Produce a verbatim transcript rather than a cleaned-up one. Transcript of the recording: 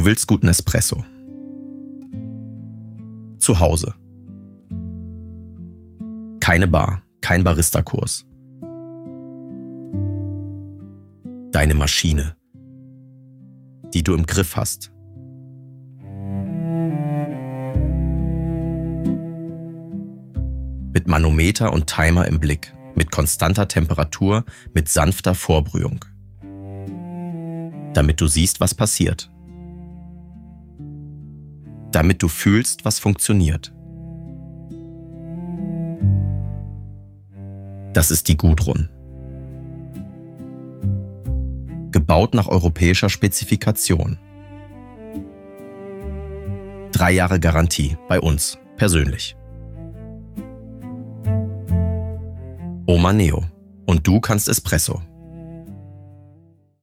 Du willst guten Espresso. Zu Hause. Keine Bar, kein Barista-Kurs. Deine Maschine, die du im Griff hast. Mit Manometer und Timer im Blick, mit konstanter Temperatur, mit sanfter Vorbrühung. Damit du siehst, was passiert. Damit du fühlst, was funktioniert. Das ist die Gudrun. Gebaut nach europäischer Spezifikation. Drei Jahre Garantie bei uns, persönlich. Oma Neo. Und du kannst Espresso.